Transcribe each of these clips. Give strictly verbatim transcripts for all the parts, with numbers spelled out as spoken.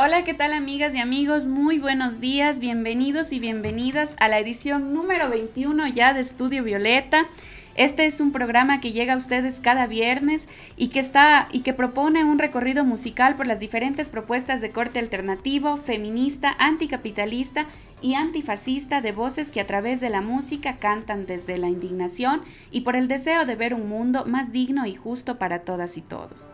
Hola, ¿qué tal amigas y amigos? Muy buenos días, bienvenidos y bienvenidas a la edición número veintiuno ya de Estudio Violeta. Este es un programa que llega a ustedes cada viernes y que está y que propone un recorrido musical por las diferentes propuestas de corte alternativo, feminista, anticapitalista y antifascista de voces que a través de la música cantan desde la indignación y por el deseo de ver un mundo más digno y justo para todas y todos.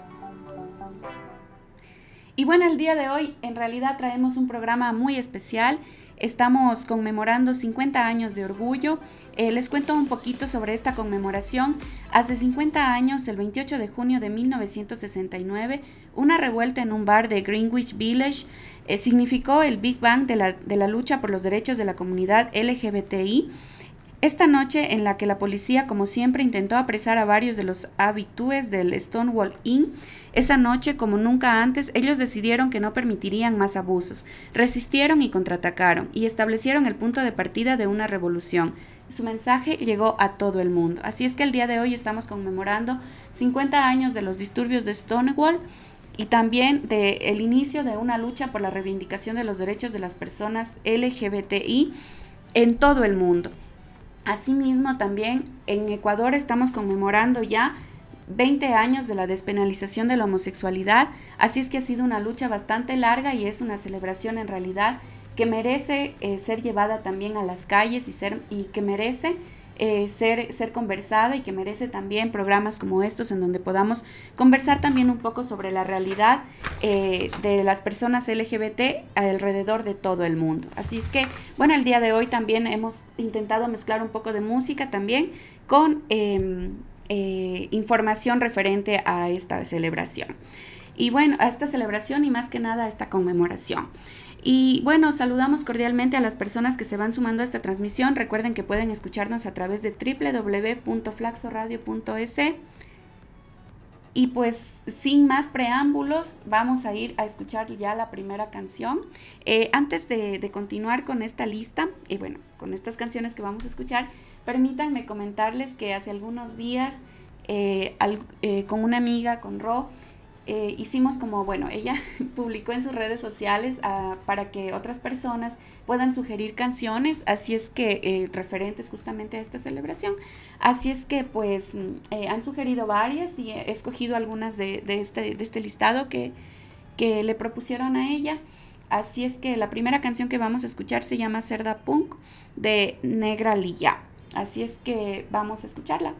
Y bueno, el día de hoy en realidad traemos un programa muy especial. Estamos conmemorando cincuenta años de orgullo. Eh, les cuento un poquito sobre esta conmemoración. Hace cincuenta años, el veintiocho de junio de mil novecientos sesenta y nueve, una revuelta en un bar de Greenwich Village eh, significó el Big Bang de la, de la lucha por los derechos de la comunidad L G B T I. Esta noche en la que la policía, como siempre, intentó apresar a varios de los habitués del Stonewall Inn, esa noche, como nunca antes, ellos decidieron que no permitirían más abusos, resistieron y contraatacaron, y establecieron el punto de partida de una revolución. Su mensaje llegó a todo el mundo. Así es que el día de hoy estamos conmemorando cincuenta años de los disturbios de Stonewall y también del inicio de una lucha por la reivindicación de los derechos de las personas L G B T I en todo el mundo. Asimismo, también en Ecuador estamos conmemorando ya veinte años de la despenalización de la homosexualidad, así es que ha sido una lucha bastante larga y es una celebración en realidad que merece eh, ser llevada también a las calles y, ser, y que merece eh, ser, ser conversada y que merece también programas como estos en donde podamos conversar también un poco sobre la realidad eh, de las personas L G B T alrededor de todo el mundo. Así es que, bueno, el día de hoy también hemos intentado mezclar un poco de música también con eh, eh, información referente a esta celebración. Y bueno, a esta celebración y más que nada a esta conmemoración. Y bueno, saludamos cordialmente a las personas que se van sumando a esta transmisión. Recuerden que pueden escucharnos a través de doble u doble u doble u punto flaxoradio punto es. Y pues sin más preámbulos, vamos a ir a escuchar ya la primera canción. Eh, antes de, de continuar con esta lista, y bueno, con estas canciones que vamos a escuchar, permítanme comentarles que hace algunos días eh, al, eh, con una amiga, con Ro, Eh, hicimos como, bueno, ella publicó en sus redes sociales uh, para que otras personas puedan sugerir canciones, así es que eh, referentes justamente a esta celebración, así es que pues eh, han sugerido varias y he escogido algunas de, de, este, de este listado que, que le propusieron a ella, así es que la primera canción que vamos a escuchar se llama Cerda Punk de Negra Lilla, así es que vamos a escucharla.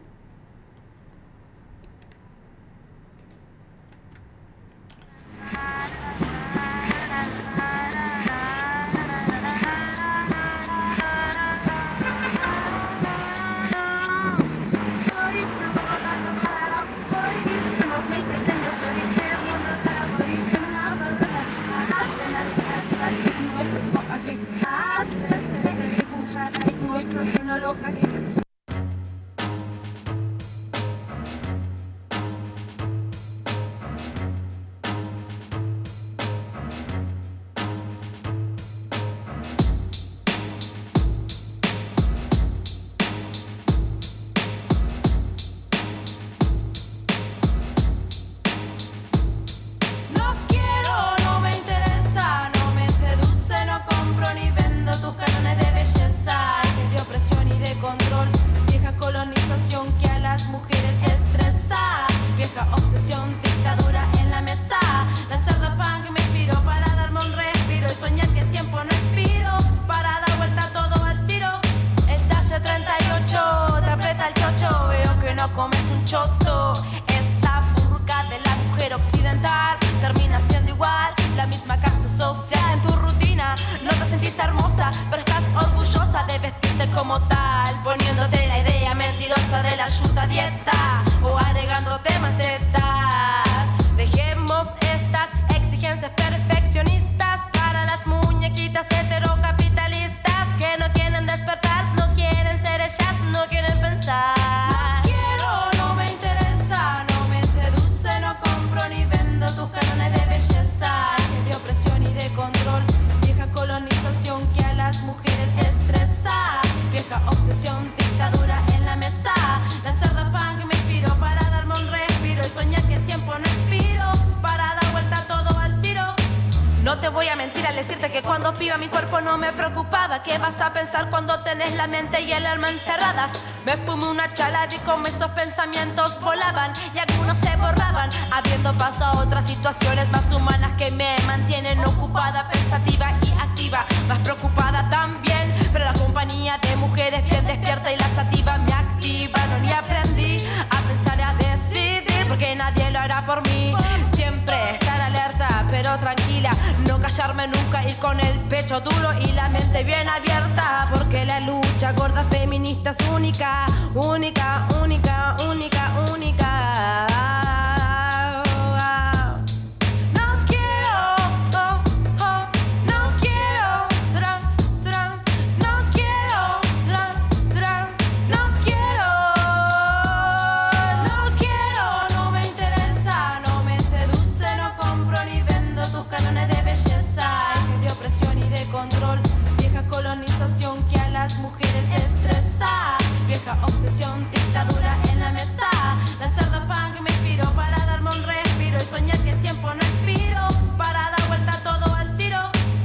Obsesión, dictadura en la mesa. La cerda punk me inspiró para darme un respiro. Como piba mi cuerpo no me preocupaba. ¿Qué vas a pensar cuando tenés la mente y el alma encerradas? Me fumé una chala, vi como esos pensamientos volaban y algunos se borraban, abriendo paso a otras situaciones más humanas que me mantienen ocupada, pensativa y activa, más preocupada también. Pero la compañía de mujeres bien despierta y la sativa me activaron y aprendí a pensar y a decidir, porque nadie lo hará por mí. Siempre estar alerta pero tranquila, no callarme nunca, ir con el pecho duro y la mente bien abierta, porque la lucha gorda feminista es única, única, única, única, única. No quiero, oh, oh, no quiero, tra, tra, no quiero, tra, tra, no quiero, no quiero, no me interesa, no me seduce, no compro ni vendo tus cánones de belleza, ejes de opresión y de control, vieja colonización que a las mujeres estresa, vieja obsesión, dictadura en la mesa, la cerda pan que me inspiró para darme un respiro y soñar que el tiempo no expiro, para dar vuelta todo al tiro.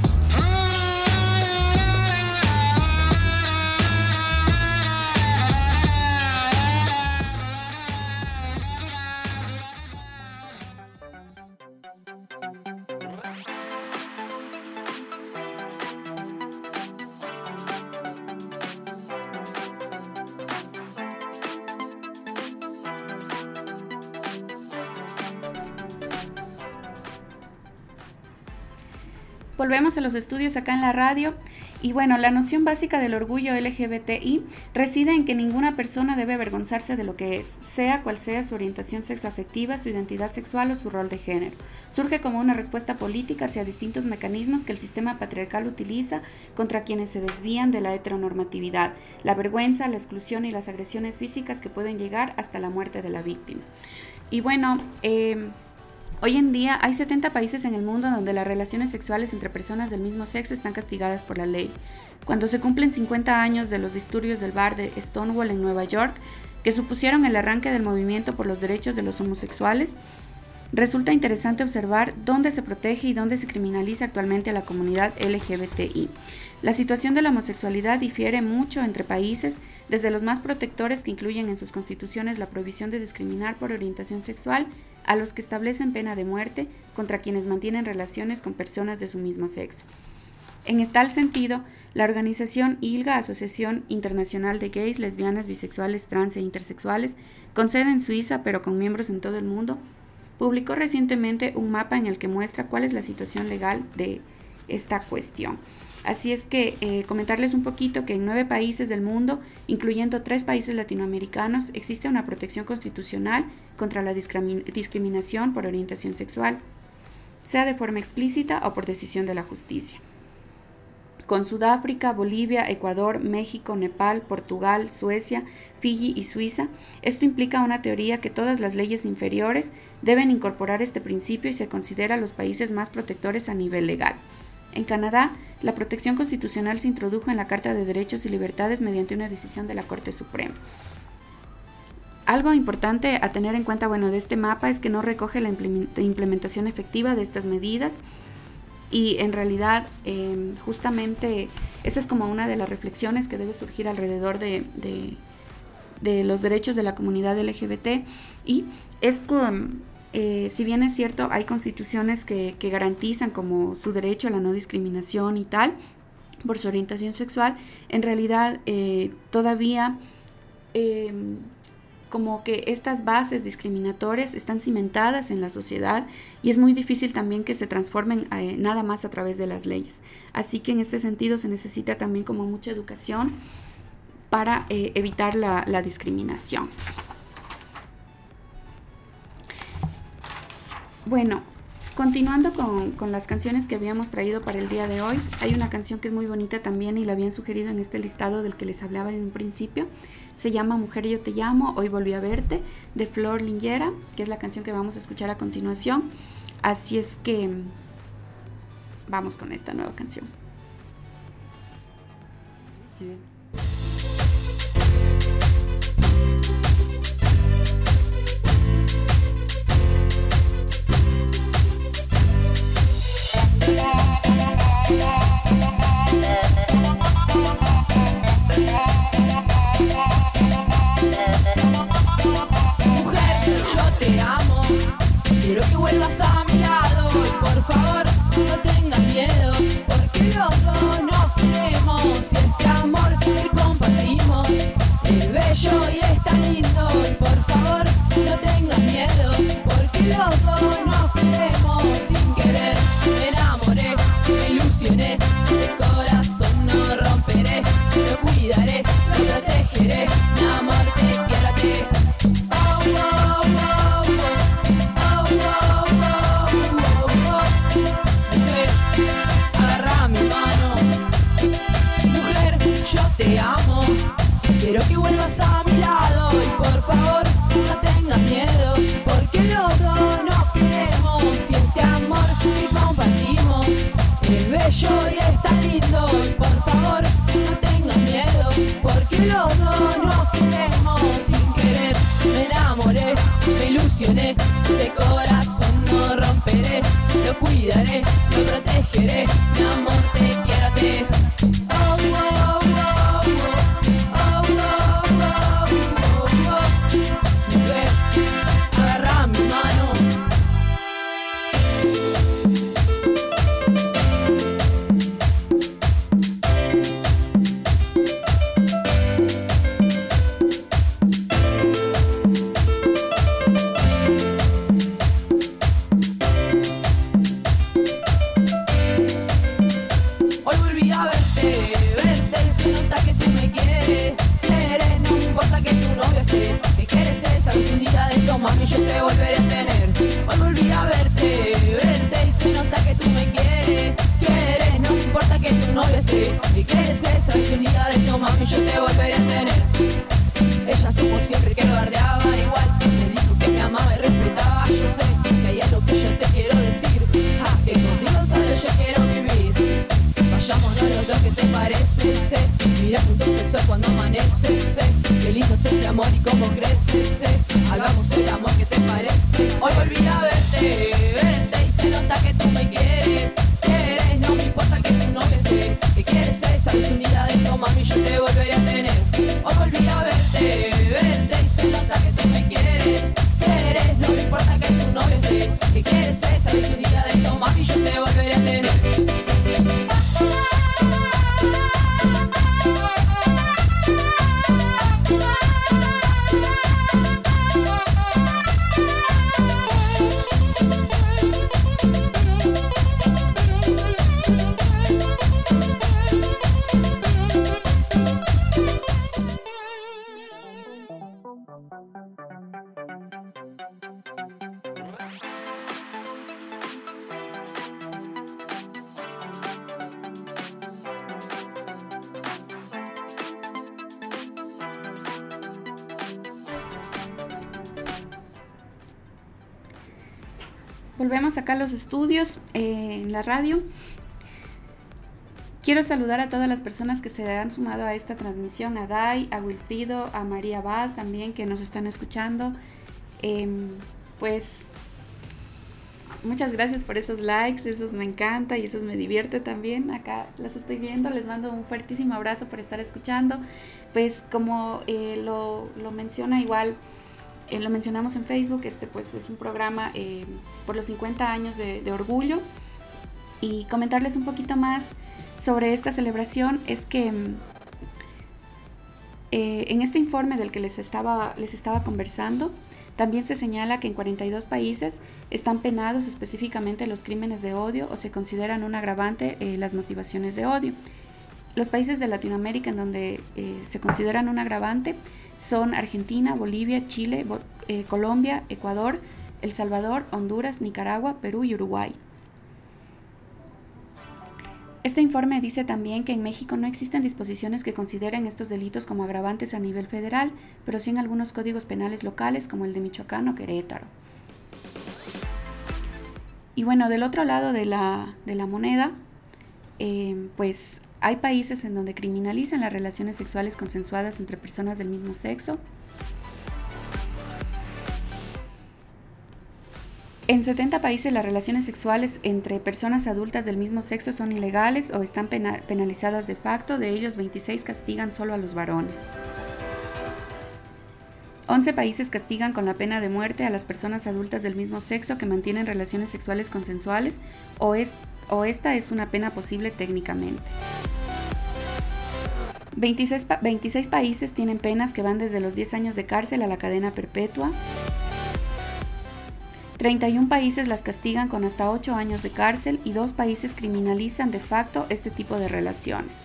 Volvemos a los estudios acá en la radio. Y bueno, la noción básica del orgullo L G B T I reside en que ninguna persona debe avergonzarse de lo que es, sea cual sea su orientación sexoafectiva, su identidad sexual o su rol de género. Surge como una respuesta política hacia distintos mecanismos que el sistema patriarcal utiliza contra quienes se desvían de la heteronormatividad, la vergüenza, la exclusión y las agresiones físicas que pueden llegar hasta la muerte de la víctima. Y bueno, eh... hoy en día hay setenta países en el mundo donde las relaciones sexuales entre personas del mismo sexo están castigadas por la ley. Cuando se cumplen cincuenta años de los disturbios del bar de Stonewall en Nueva York, que supusieron el arranque del movimiento por los derechos de los homosexuales, resulta interesante observar dónde se protege y dónde se criminaliza actualmente a la comunidad L G B T I. La situación de la homosexualidad difiere mucho entre países, desde los más protectores que incluyen en sus constituciones la prohibición de discriminar por orientación sexual, a los que establecen pena de muerte contra quienes mantienen relaciones con personas de su mismo sexo. En tal sentido, la organización I L G A, Asociación Internacional de Gays, Lesbianas, Bisexuales, Trans e Intersexuales, con sede en Suiza pero con miembros en todo el mundo, publicó recientemente un mapa en el que muestra cuál es la situación legal de esta cuestión. Así es que eh, comentarles un poquito que en nueve países del mundo, incluyendo tres países latinoamericanos, existe una protección constitucional contra la discrimin- discriminación por orientación sexual, sea de forma explícita o por decisión de la justicia. Con Sudáfrica, Bolivia, Ecuador, México, Nepal, Portugal, Suecia, Fiji y Suiza, esto implica una teoría que todas las leyes inferiores deben incorporar este principio y se considera los países más protectores a nivel legal. En Canadá, la protección constitucional se introdujo en la Carta de Derechos y Libertades mediante una decisión de la Corte Suprema. Algo importante a tener en cuenta, bueno, de este mapa es que no recoge la implementación efectiva de estas medidas y en realidad eh, justamente esa es como una de las reflexiones que debe surgir alrededor de, de, de los derechos de la comunidad L G B T y es que Eh, si bien es cierto, hay constituciones que, que garantizan como su derecho a la no discriminación y tal, por su orientación sexual, en realidad eh, todavía eh, como que estas bases discriminatorias están cimentadas en la sociedad y es muy difícil también que se transformen eh, nada más a través de las leyes. Así que en este sentido se necesita también como mucha educación para eh, evitar la, la discriminación. Bueno, continuando con, con las canciones que habíamos traído para el día de hoy, hay una canción que es muy bonita también y la habían sugerido en este listado del que les hablaba en un principio. Se llama Mujer yo te llamo, hoy volví a verte, de Flor Linguera, que es la canción que vamos a escuchar a continuación. Así es que vamos con esta nueva canción. Sí. Yeah. Quiero que vuelvas a mi lado y por favor no tengas miedo, porque los dos nos queremos y este amor que compartimos es bello y es tan lindo. Y por favor no tengas miedo, porque los dos nos queremos. Sin querer me enamoré, me ilusioné, de corazón no romperé, lo cuidaré, lo protegeré, mi amor te quiero a ti. Oh, oh, oh, oh, oh, oh, oh, oh. Mujer, agarra mi mano, mujer, yo te amo, quiero que vuelvas a mi lado y por favor no tengas miedo, porque los dos nos queremos y este amor que compartimos es bello y es tan lindo. Y por favor no tengas miedo, porque los dos nos queremos. Sin querer me enamoré, me ilusioné, de corazón no romperé, lo cuidaré, lo protegeré, mi amor te quiero a ti. Oh, oh, oh, oh, oh, oh, oh, oh, oh. Mujer, agarra mi mano. Hoy volví a verte, verte y se nota que tú me quieres, quieres, no me importa que tu novio esté, que quieres esa oportunidad de esto, mami, yo te volveré a tener. Hoy volví a verte, verte y se nota que tú me quieres, quieres, no me importa que tu novio esté, que quieres esa oportunidad de esto, mami, yo te volveré a tener. Ella supo siempre que lo bardeaba igual, me dijo que me amaba y respetaba, yo sé que hay algo que yo te quiero decir, ah, que contigo solo yo quiero vivir. Vayámonos los dos, ¿qué te parece? Sé, mira juntos el sol cuando amanece, sé, qué lindo es este amor y cómo crece, sé, hagamos el amor, ¿qué te parece? Hoy volví a verte, verte y se nota que tú me quieres, quieres, no me importa que tu novio esté, que quieres esa oportunidad de esto, mami, yo te volveré a tener. Hoy volví a verte, verte y se nota que tú me quieres, quieres, no me importa que tu novio esté, que quieres esa oportunidad de esto, mami, yo te volveré a tener. Volvemos acá a los estudios, eh, en la radio. Quiero saludar a todas las personas que se han sumado a esta transmisión, a Dai, a Wilfrido, a María Abad también, que nos están escuchando. Eh, pues muchas gracias por esos likes, esos me encanta y esos me divierte también. Acá las estoy viendo, les mando un fuertísimo abrazo por estar escuchando. Pues como eh, lo, lo menciona igual, Eh, lo mencionamos en Facebook, este pues es un programa eh, por los cincuenta años de, de Orgullo. Y comentarles un poquito más sobre esta celebración es que eh, en este informe del que les estaba, les estaba conversando, también se señala que en cuarenta y dos países están penados específicamente los crímenes de odio o se consideran un agravante eh, las motivaciones de odio. Los países de Latinoamérica en donde eh, se consideran un agravante son Argentina, Bolivia, Chile, Bo- eh, Colombia, Ecuador, El Salvador, Honduras, Nicaragua, Perú y Uruguay. Este informe dice también que en México no existen disposiciones que consideren estos delitos como agravantes a nivel federal, pero sí en algunos códigos penales locales como el de Michoacán o Querétaro. Y bueno, del otro lado de la, de la moneda, eh, pues hay países en donde criminalizan las relaciones sexuales consensuadas entre personas del mismo sexo. En setenta países las relaciones sexuales entre personas adultas del mismo sexo son ilegales o están pena- penalizadas de facto. De ellos, veintiséis castigan solo a los varones. once países castigan con la pena de muerte a las personas adultas del mismo sexo que mantienen relaciones sexuales consensuales o, es, o esta es una pena posible técnicamente. veintiséis, pa- veintiséis países tienen penas que van desde los diez años de cárcel a la cadena perpetua. treinta y un países las castigan con hasta ocho años de cárcel y dos países criminalizan de facto este tipo de relaciones.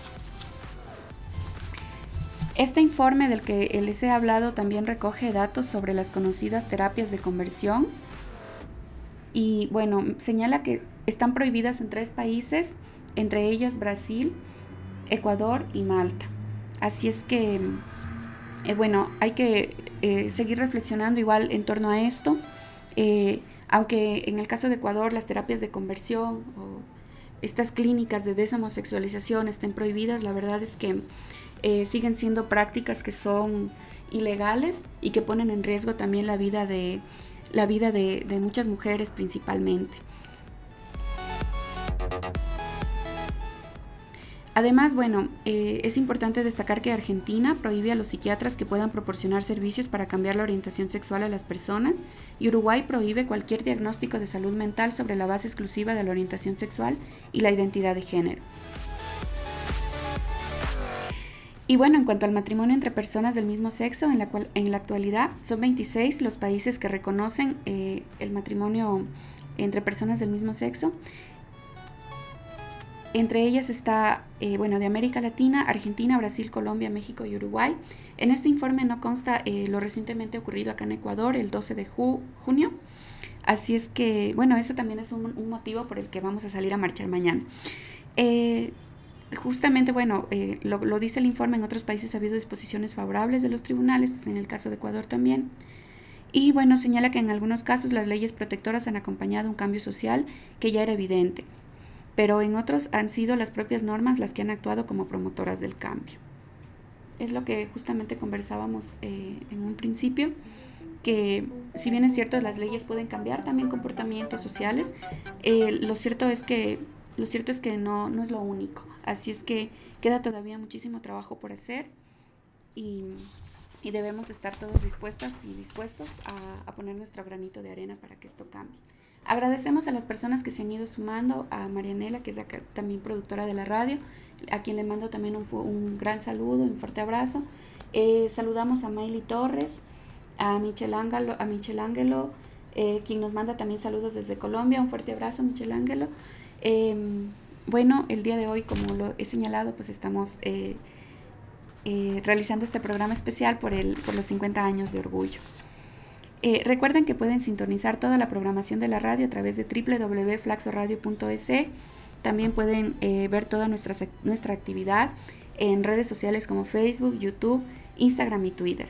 Este informe del que les he hablado también recoge datos sobre las conocidas terapias de conversión y bueno, señala que están prohibidas en tres países, entre ellos Brasil, Ecuador y Malta. Así es que, eh, bueno, hay que eh, seguir reflexionando igual en torno a esto. Eh, aunque en el caso de Ecuador las terapias de conversión o estas clínicas de deshomosexualización estén prohibidas, la verdad es que eh, siguen siendo prácticas que son ilegales y que ponen en riesgo también la vida de, la vida de, de muchas mujeres principalmente. Además, bueno, eh, es importante destacar que Argentina prohíbe a los psiquiatras que puedan proporcionar servicios para cambiar la orientación sexual a las personas y Uruguay prohíbe cualquier diagnóstico de salud mental sobre la base exclusiva de la orientación sexual y la identidad de género. Y bueno, en cuanto al matrimonio entre personas del mismo sexo, en la, cual, en la actualidad son veintiséis los países que reconocen eh, el matrimonio entre personas del mismo sexo. Entre ellas está, eh, bueno, de América Latina, Argentina, Brasil, Colombia, México y Uruguay. En este informe no consta eh, lo recientemente ocurrido acá en Ecuador, el doce de ju- junio. Así es que, bueno, eso también es un, un motivo por el que vamos a salir a marchar mañana. Eh, justamente, bueno, eh, lo, lo dice el informe, en otros países ha habido disposiciones favorables de los tribunales, en el caso de Ecuador también. Y bueno, señala que en algunos casos las leyes protectoras han acompañado un cambio social que ya era evidente, pero en otros han sido las propias normas las que han actuado como promotoras del cambio. Es lo que justamente conversábamos eh, en un principio, que si bien es cierto las leyes pueden cambiar también comportamientos sociales, eh, lo cierto es que, lo cierto es que no, no es lo único. Así es que queda todavía muchísimo trabajo por hacer y, y debemos estar todos dispuestas y dispuestos a, a poner nuestro granito de arena para que esto cambie. Agradecemos a las personas que se han ido sumando, a Marianela, que es acá, también productora de la radio, a quien le mando también un, un gran saludo, un fuerte abrazo. Eh, saludamos a Mayli Torres, a Michel Ángelo, a Michel Ángelo eh, quien nos manda también saludos desde Colombia. Un fuerte abrazo, Michel Ángelo. Eh, bueno, el día de hoy, como lo he señalado, pues estamos eh, eh, realizando este programa especial por, el, por los cincuenta años de Orgullo. Eh, recuerden que pueden sintonizar toda la programación de la radio a través de doble u doble u doble u punto flaxoradio punto es. También pueden eh, ver toda nuestra, nuestra actividad en redes sociales como Facebook, YouTube, Instagram y Twitter.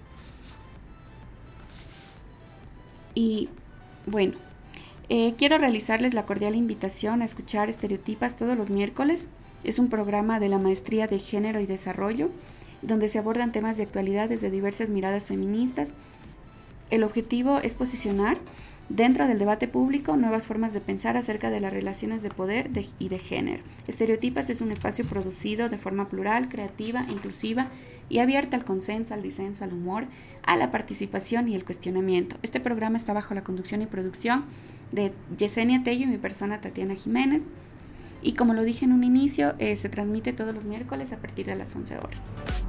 Y bueno, eh, quiero realizarles la cordial invitación a escuchar Estereotipas todos los miércoles. Es un programa de la Maestría de Género y Desarrollo, donde se abordan temas de actualidad desde diversas miradas feministas. El objetivo es posicionar dentro del debate público nuevas formas de pensar acerca de las relaciones de poder de, y de género. Estereotipas es un espacio producido de forma plural, creativa, inclusiva y abierta al consenso, al disenso, al humor, a la participación y el cuestionamiento. Este programa está bajo la conducción y producción de Yesenia Tello y mi persona Tatiana Jiménez. Y como lo dije en un inicio, eh, se transmite todos los miércoles a partir de las once horas.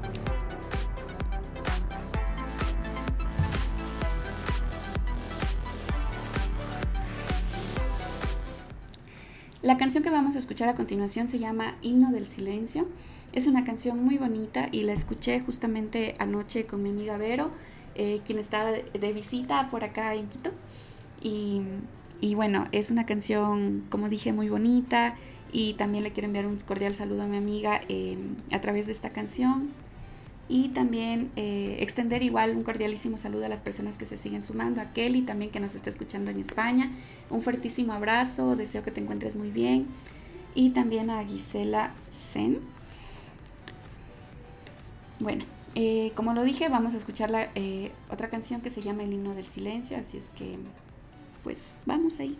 La canción que vamos a escuchar a continuación se llama Himno del Silencio. Es una canción muy bonita y la escuché justamente anoche con mi amiga Vero, eh, quien está de, de visita por acá en Quito. Y, y bueno, es una canción, como dije, muy bonita y también le quiero enviar un cordial saludo a mi amiga eh, a través de esta canción. Y también eh, extender igual un cordialísimo saludo a las personas que se siguen sumando, a Kelly también que nos está escuchando en España. Un fuertísimo abrazo, deseo que te encuentres muy bien. Y también a Gisela Sen. Bueno, eh, como lo dije, vamos a escuchar la, eh, otra canción que se llama El Himno del Silencio, así es que pues vamos ahí.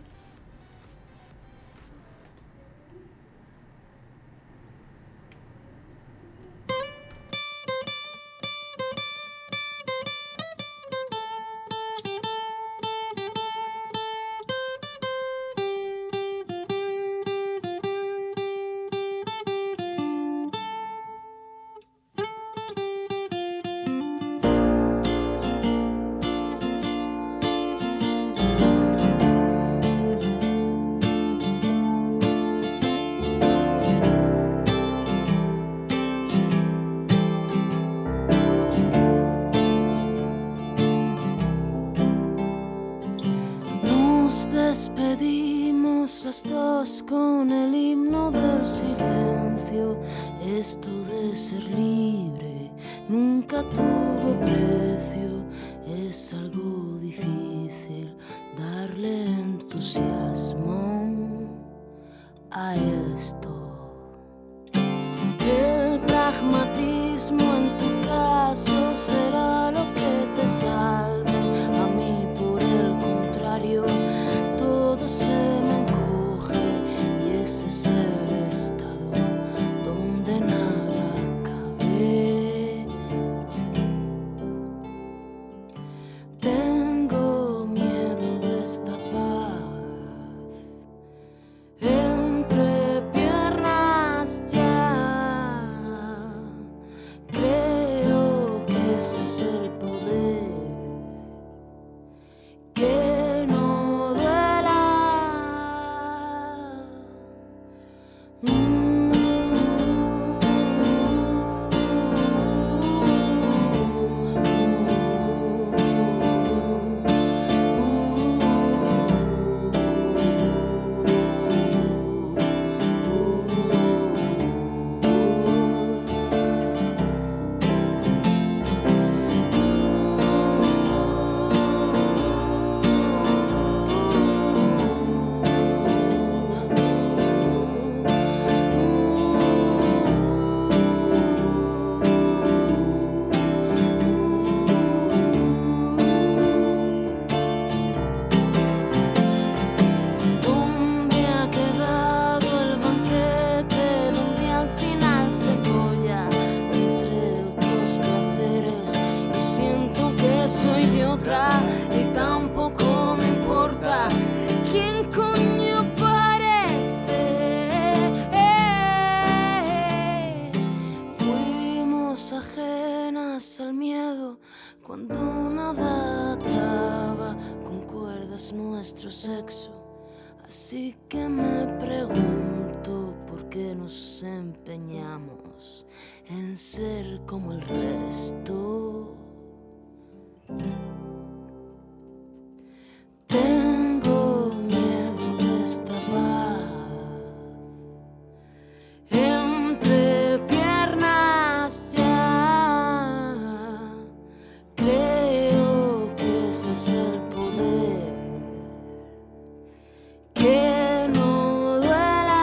despedimos las dos con el himno del silencio. Esto de ser libre nunca tuvo precio. Es algo difícil darle entusiasmo a esto. El pragmatismo en tu caso será lo que te salve. A mí, por el contrario, todo se me encoge y ese es el estado donde nada cabe. Tengo miedo de esta paz entre piernas ya. Creo que ese es el poder. Que no duela. Mm. ¿Dónde ha quedado el banquete donde al final se folla entre otros placeres? Y siento que soy otra y tampoco me importa quién coño parece. Fuimos ajenas al miedo cuando nada ataba con cuerdas nuestro sexo. Así que me pregunto por qué nos empeñamos en ser como el resto. Tengo miedo de esta paz entre piernas ya. Creo que ese es el poder. Que no duela.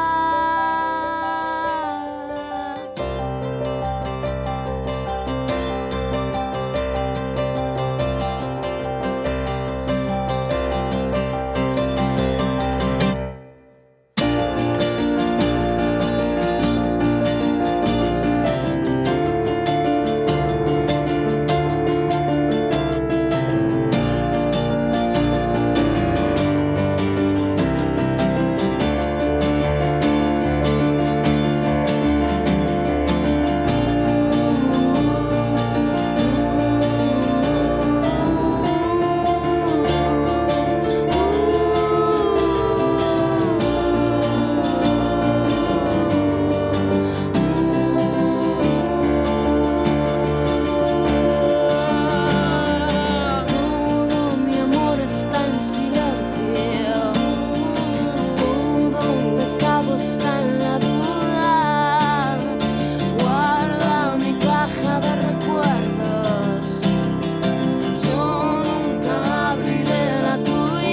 Todo mi amor está en silencio. Todo un pecado está en la duda. Guarda mi caja de recuerdos. Yo nunca abriré la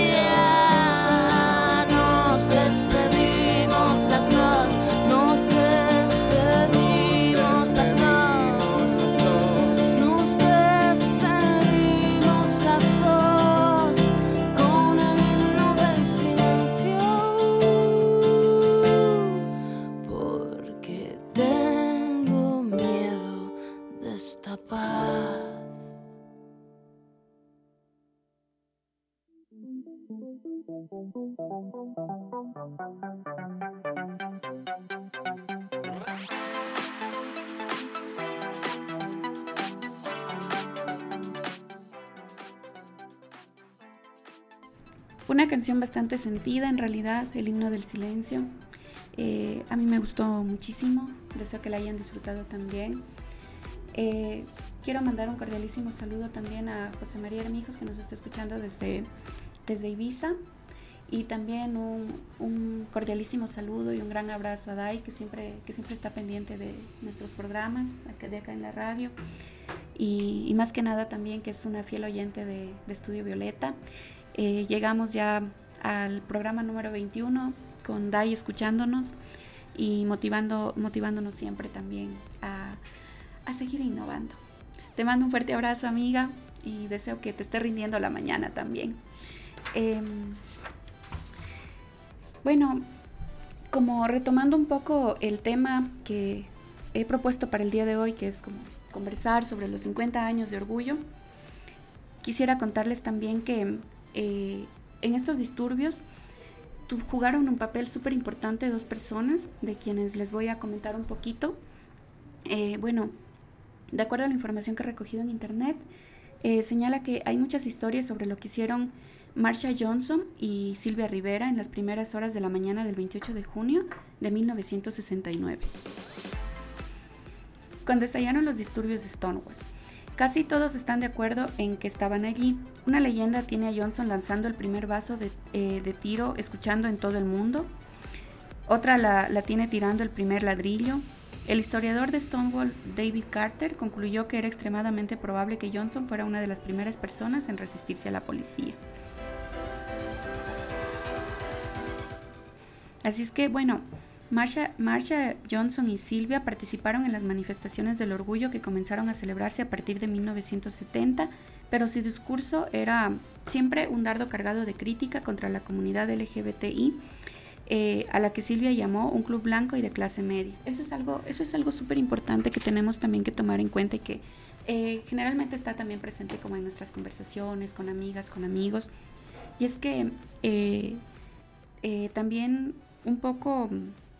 tuya. Nos despedimos las dos. Nos despedimos las dos. Nos despedimos las dos con el himno del silencio. Porque tengo miedo de esta paz. Una canción bastante sentida, en realidad, el himno del silencio. Eh, a mí me gustó muchísimo, deseo que la hayan disfrutado también. Eh, quiero mandar un cordialísimo saludo también a José María Hermijos, que nos está escuchando desde, desde Ibiza. Y también un, un cordialísimo saludo y un gran abrazo a Dai, que siempre, que siempre está pendiente de nuestros programas de acá en la radio. Y, y más que nada también que es una fiel oyente de, de Estudio Violeta. Eh, llegamos ya al programa número veintiuno con Dai escuchándonos y motivando, motivándonos siempre también a, a seguir innovando. Te mando un fuerte abrazo, amiga, y deseo que te esté rindiendo la mañana también. Eh, bueno, como retomando un poco el tema que he propuesto para el día de hoy, que es como conversar sobre los cincuenta años de orgullo, quisiera contarles también que eh, en estos disturbios tu, jugaron un papel súper importante dos personas, de quienes les voy a comentar un poquito. Eh, bueno, de acuerdo a la información que he recogido en internet, eh, señala que hay muchas historias sobre lo que hicieron Marsha Johnson y Silvia Rivera en las primeras horas de la mañana del veintiocho de junio de mil novecientos sesenta y nueve, cuando estallaron los disturbios de Stonewall. Casi todos están de acuerdo en que estaban allí. Una leyenda tiene a Johnson lanzando el primer vaso de, eh, de tiro, escuchando en todo el mundo. Otra la, la tiene tirando el primer ladrillo. El historiador de Stonewall, David Carter, concluyó que era extremadamente probable que Johnson fuera una de las primeras personas en resistirse a la policía. Así es que, bueno, Marsha, Marsha Johnson y Silvia participaron en las manifestaciones del orgullo que comenzaron a celebrarse a partir de mil novecientos setenta, pero su discurso era siempre un dardo cargado de crítica contra la comunidad L G B T I, eh, a la que Silvia llamó un club blanco y de clase media. Eso es algo, eso es algo súper importante que tenemos también que tomar en cuenta y que eh, generalmente está también presente como en nuestras conversaciones con amigas, con amigos. Y es que eh, eh, también un poco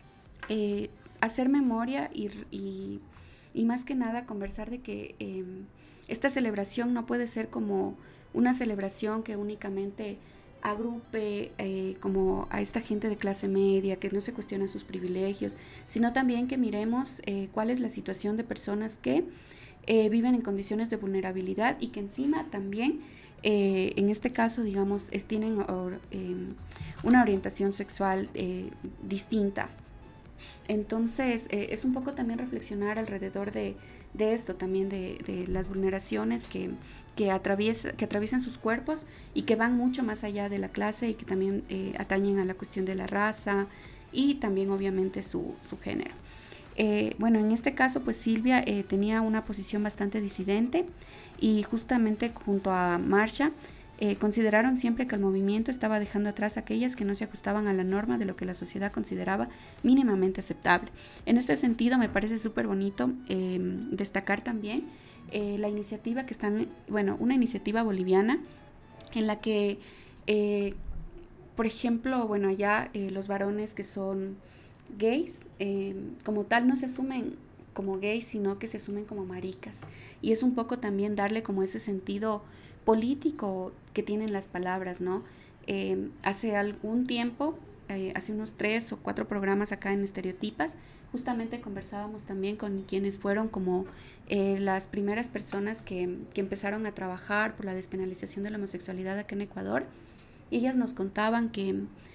eh, hacer memoria y, y, y más que nada conversar de que eh, esta celebración no puede ser como una celebración que únicamente agrupe eh, como a esta gente de clase media, que no se cuestiona sus privilegios, sino también que miremos eh, cuál es la situación de personas que eh, viven en condiciones de vulnerabilidad y que encima también Eh, en este caso, digamos, es, tienen or, eh, una orientación sexual eh, distinta. Entonces, eh, es un poco también reflexionar alrededor de, de esto, también de, de las vulneraciones que, que, atraviesa, que atraviesan sus cuerpos y que van mucho más allá de la clase y que también eh, atañen a la cuestión de la raza y también obviamente su, su género. Eh, bueno, en este caso, pues Silvia eh, tenía una posición bastante disidente y justamente junto a Marsha eh, consideraron siempre que el movimiento estaba dejando atrás a aquellas que no se ajustaban a la norma de lo que la sociedad consideraba mínimamente aceptable. En este sentido, me parece súper bonito eh, destacar también eh, la iniciativa que están, bueno, una iniciativa boliviana en la que, eh, por ejemplo, bueno, allá eh, los varones que son gays, eh, como tal no se asumen como gays, sino que se asumen como maricas. Y es un poco también darle como ese sentido político que tienen las palabras, ¿no? Eh, hace algún tiempo, eh, hace unos tres o cuatro programas acá en Estereotipas, justamente conversábamos también con quienes fueron como eh, las primeras personas que, que empezaron a trabajar por la despenalización de la homosexualidad acá en Ecuador. Y ellas nos contaban que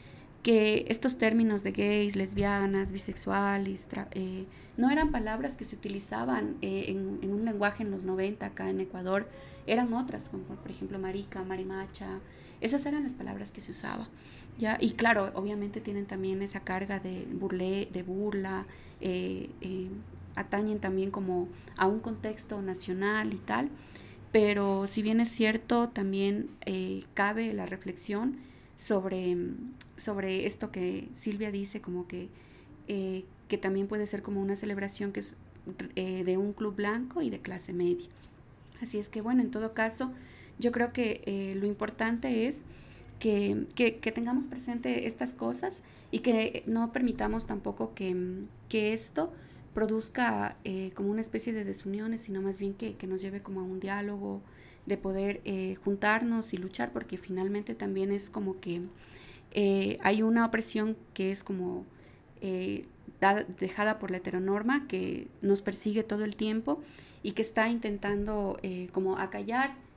que estos términos de gays, lesbianas, bisexuales, tra- eh, no eran palabras que se utilizaban eh, en, en un lenguaje en los noventa acá en Ecuador, eran otras, como por ejemplo marica, marimacha, esas eran las palabras que se usaban, ¿ya? Y claro, obviamente tienen también esa carga de, burle, de burla, eh, eh, atañen también como a un contexto nacional y tal, pero si bien es cierto, también eh, cabe la reflexión sobre, sobre esto que Silvia dice, como que, eh, que también puede ser como una celebración que es eh, de un club blanco y de clase media. Así es que bueno, en todo caso, yo creo que eh, lo importante es que, que, que tengamos presente estas cosas y que no permitamos tampoco que, que esto produzca eh, como una especie de desuniones, sino más bien que, que nos lleve como a un diálogo, de poder eh, juntarnos y luchar, porque finalmente también es como que eh, hay una opresión que es como eh, da, dejada por la heteronorma, que nos persigue todo el tiempo y que está intentando eh, como acallar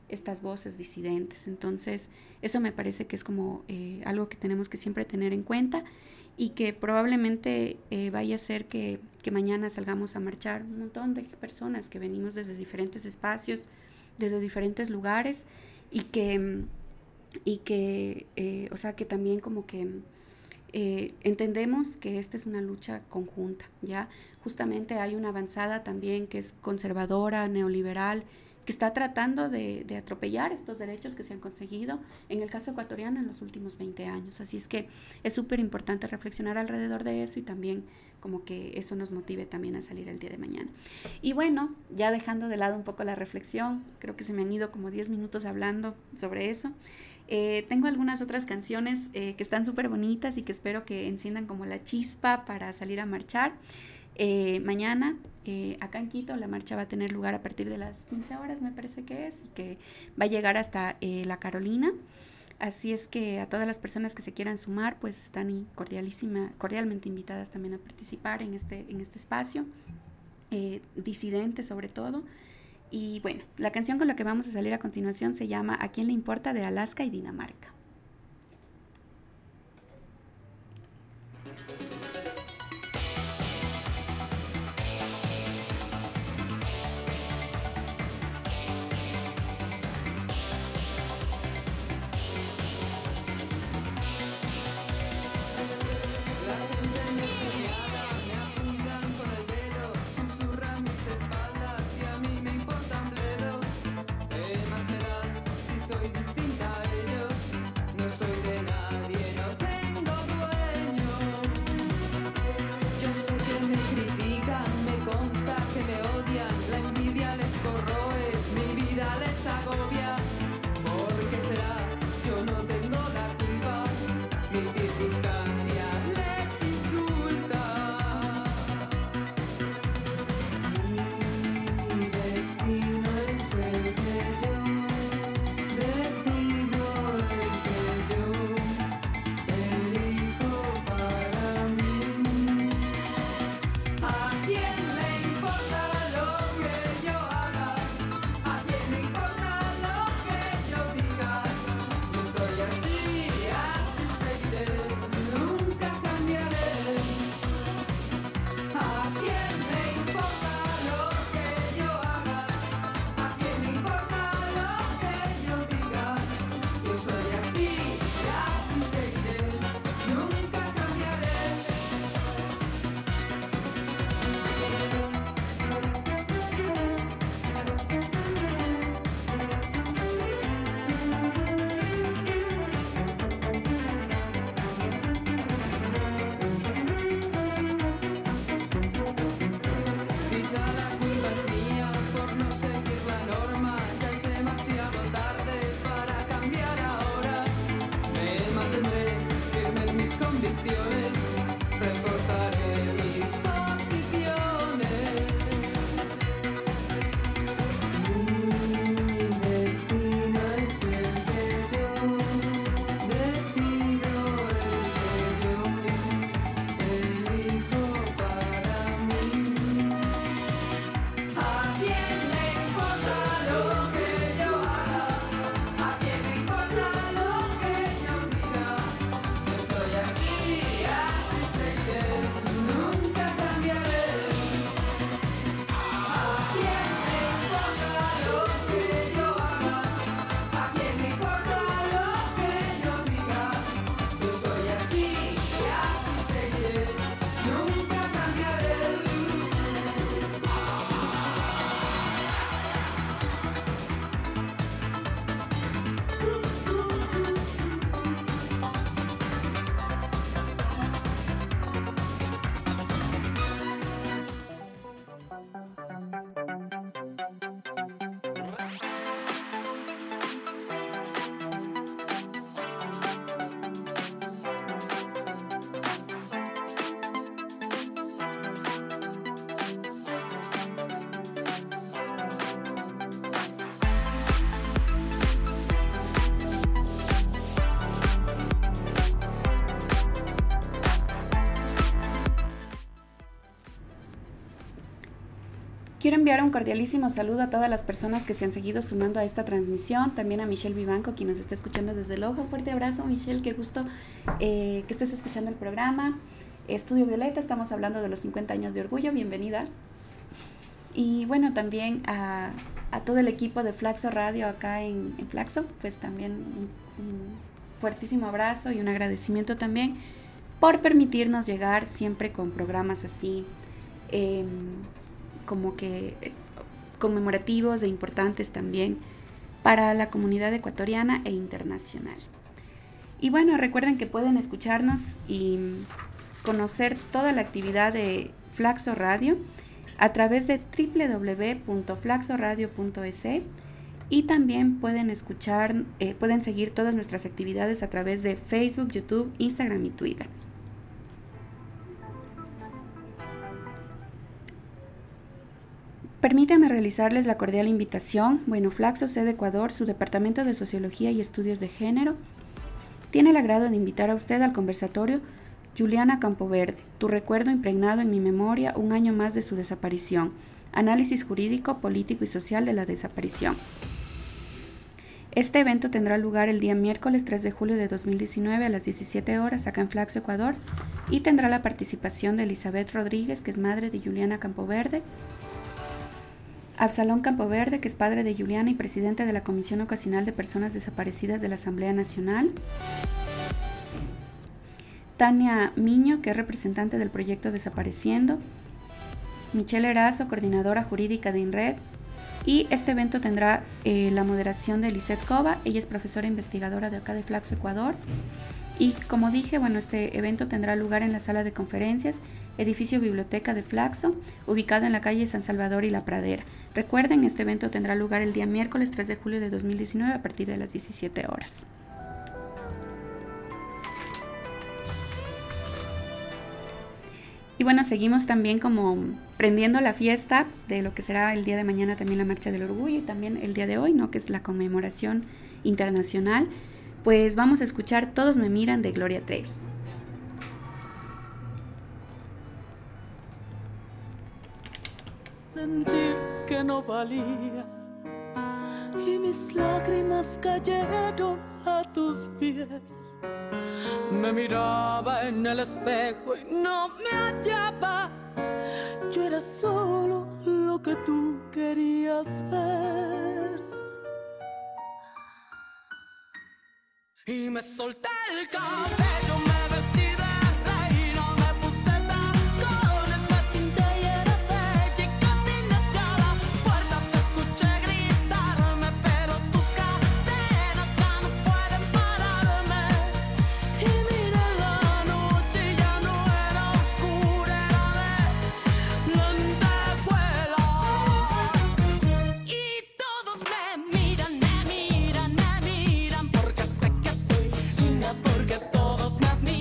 estas voces disidentes. Entonces, eso me parece que es como eh, algo que tenemos que siempre tener en cuenta y que probablemente eh, vaya a ser que, que mañana salgamos a marchar un montón de personas que venimos desde diferentes espacios, desde diferentes lugares y que, y que eh, o sea, que también como que eh, entendemos que esta es una lucha conjunta, ¿ya? Justamente hay una avanzada también que es conservadora, neoliberal, que está tratando de, de atropellar estos derechos que se han conseguido, en el caso ecuatoriano, en los últimos veinte años. Así es que es súper importante reflexionar alrededor de eso y también como que eso nos motive también a salir el día de mañana. Y bueno, ya dejando de lado un poco la reflexión, creo que se me han ido como diez minutos hablando sobre eso. Eh, tengo algunas otras canciones eh, que están súper bonitas y que espero que enciendan como la chispa para salir a marchar. Eh, mañana eh, acá en Quito la marcha va a tener lugar a partir de las quince horas, me parece que es, y que va a llegar hasta eh, La Carolina. Así es que a todas las personas que se quieran sumar, pues están cordialísima, cordialmente invitadas también a participar en este, en este espacio, eh, disidentes sobre todo. Y bueno, la canción con la que vamos a salir a continuación se llama ¿A quién le importa?, de Alaska y Dinamarca. ¿Qué más me da si soy distinta a ellos? enviar un cordialísimo saludo a todas las personas que se han seguido sumando a esta transmisión, también a Michelle Vivanco, quien nos está escuchando desde el ojo. Fuerte abrazo, Michelle, qué gusto eh, que estés escuchando el programa. Estudio Violeta, estamos hablando de los cincuenta años de orgullo, bienvenida. Y bueno, también a, a todo el equipo de Flaxo Radio acá en, en Flaxo, pues también un, un fuertísimo abrazo y un agradecimiento también por permitirnos llegar siempre con programas así, eh, como que eh, conmemorativos e importantes también para la comunidad ecuatoriana e internacional. Y bueno, recuerden que pueden escucharnos y conocer toda la actividad de Flaxo Radio a través de doble u doble u doble u punto flaxo radio punto e s y también pueden escuchar, eh, pueden seguir todas nuestras actividades a través de Facebook, YouTube, Instagram y Twitter. Permítanme realizarles la cordial invitación. Bueno, Flaxo Sede Ecuador, su Departamento de Sociología y Estudios de Género, tiene el agrado de invitar a usted al conversatorio Juliana Campoverde, tu recuerdo impregnado en mi memoria, un año más de su desaparición. Análisis jurídico, político y social de la desaparición. Este evento tendrá lugar el día miércoles tres de julio de dos mil diecinueve a las diecisiete horas acá en Flaxo, Ecuador, y tendrá la participación de Elizabeth Rodríguez, que es madre de Juliana Campoverde, Absalón Campoverde, que es padre de Juliana y presidente de la Comisión Ocasional de Personas Desaparecidas de la Asamblea Nacional, Tania Miño, que es representante del proyecto Desapareciendo, Michelle Erazo, coordinadora jurídica de INRED, y este evento tendrá eh, la moderación de Lisette Cova. Ella es profesora investigadora de acá de Flaxo, Ecuador, y como dije, bueno, este evento tendrá lugar en la sala de conferencias, edificio Biblioteca de Flaxo, ubicado en la calle San Salvador y La Pradera. Recuerden, este evento tendrá lugar el día miércoles tres de julio de dos mil diecinueve a partir de las diecisiete horas. Y bueno, seguimos también como prendiendo la fiesta de lo que será el día de mañana también la Marcha del Orgullo y también el día de hoy, ¿no?, que es la conmemoración internacional. Pues vamos a escuchar Todos me miran de Gloria Trevi. Sentir que no valía y mis lágrimas cayeron a tus pies. Me miraba en el espejo y no me hallaba. Yo era solo lo que tú querías ver. Y me solté el cabello, me vestí de reina, me puse tacones, me pinté y era bella y caminé hacia la puerta. Te escuché gritarme, pero tus cadenas ya no pueden pararme. Y mira, la noche ya no era oscura, era de lentejuelas. Y todos me miran, me miran, me miran, porque sé que soy linda, porque todos me miran.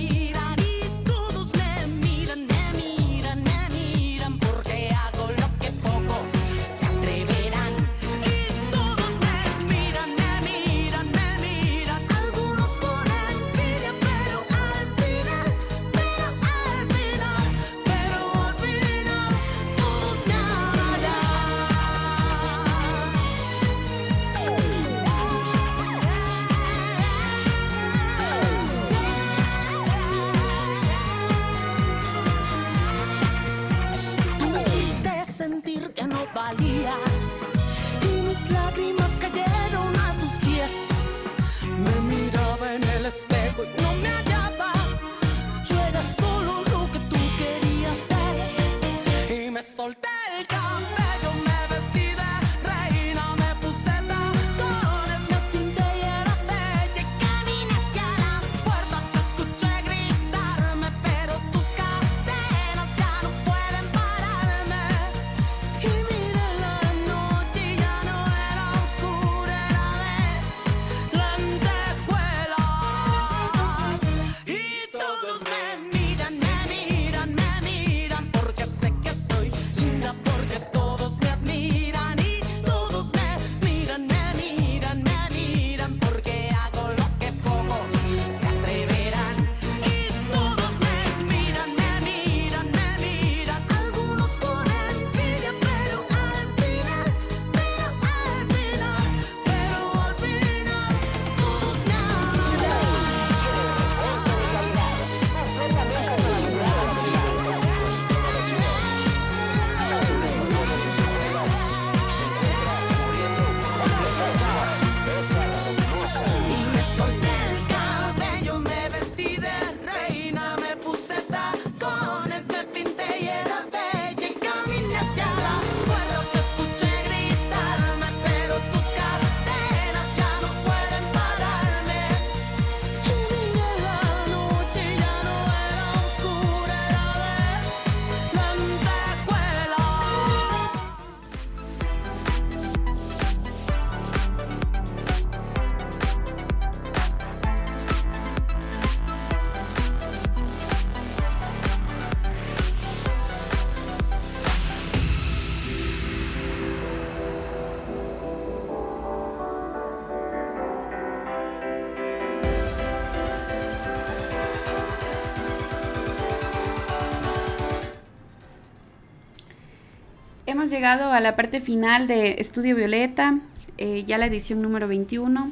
hemos llegado a la parte final de Estudio Violeta, eh, ya la edición número veintiuno.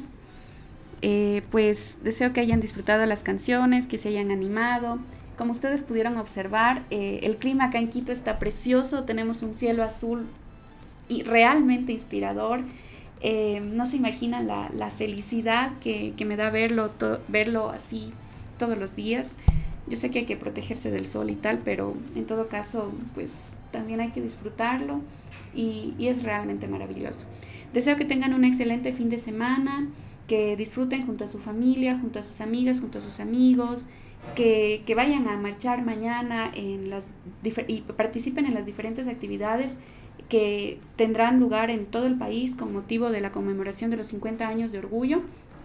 Eh, pues deseo que hayan disfrutado las canciones, que se hayan animado. Como ustedes pudieron observar, eh, el clima acá en Quito está precioso, tenemos un cielo azul y realmente inspirador. Eh, no se imaginan la, la felicidad que, que me da verlo, to, verlo así todos los días. Yo sé que hay que protegerse del sol y tal, pero en todo caso, pues también hay que disfrutarlo y, y es realmente maravilloso. Deseo que tengan un excelente fin de semana, que disfruten junto a su familia, junto a sus amigas, junto a sus amigos, que, que vayan a marchar mañana en las y participen en las diferentes actividades que tendrán lugar en todo el país con motivo de la conmemoración de los cincuenta años de Orgullo,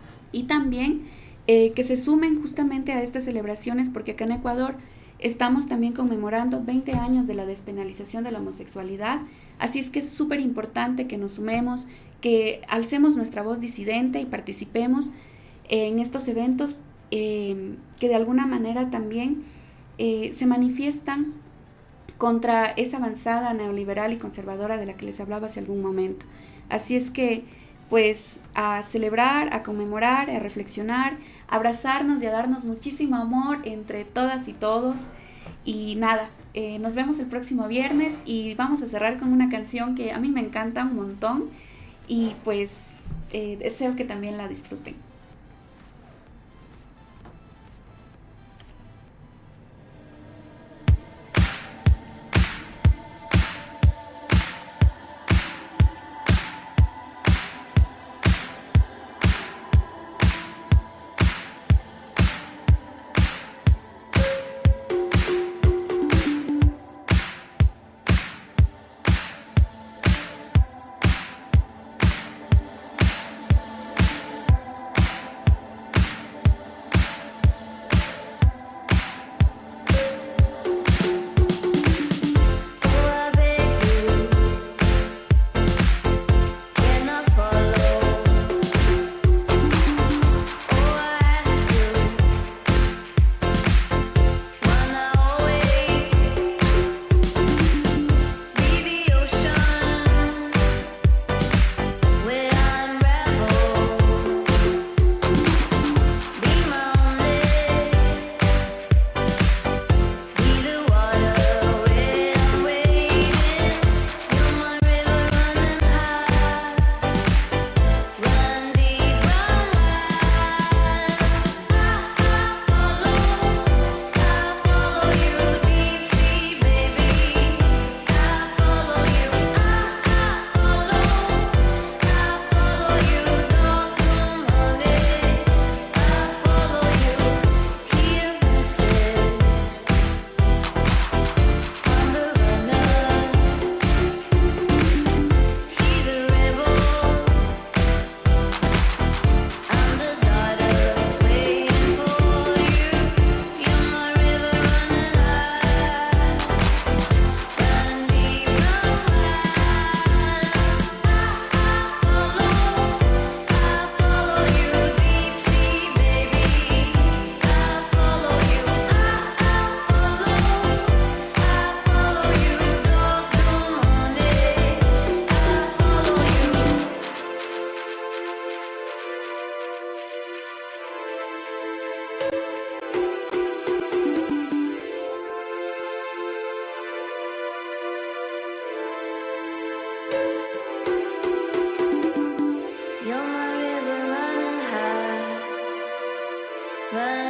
y también eh, que se sumen justamente a estas celebraciones, porque acá en Ecuador estamos también conmemorando veinte años de la despenalización de la homosexualidad, así es que es súper importante que nos sumemos, que alcemos nuestra voz disidente y participemos en estos eventos eh, que de alguna manera también eh, se manifiestan contra esa avanzada neoliberal y conservadora de la que les hablaba hace algún momento. Así es que, pues, a celebrar, a conmemorar, a reflexionar, a abrazarnos y a darnos muchísimo amor entre todas y todos. Y nada, eh, nos vemos el próximo viernes y vamos a cerrar con una canción que a mí me encanta un montón y pues eh, deseo que también la disfruten. You're my river running high, running